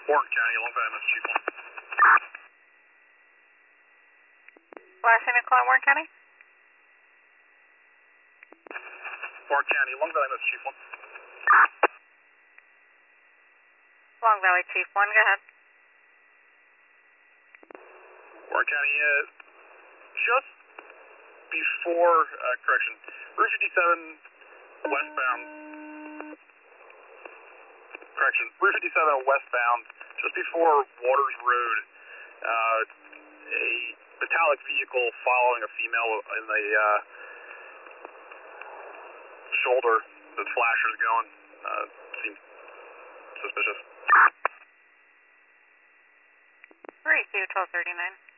Warren County, alongside MS Chief 1. Last name and call Warren County? Warren County, alongside MS Chief 1. Long Valley Chief 1, go ahead. Warren County, just before, correction, Route 57 westbound, correction, Route 57 westbound, just before Waters Road, a metallic vehicle following a female in the shoulder, the flashers going, seems suspicious. Where are you, 1239?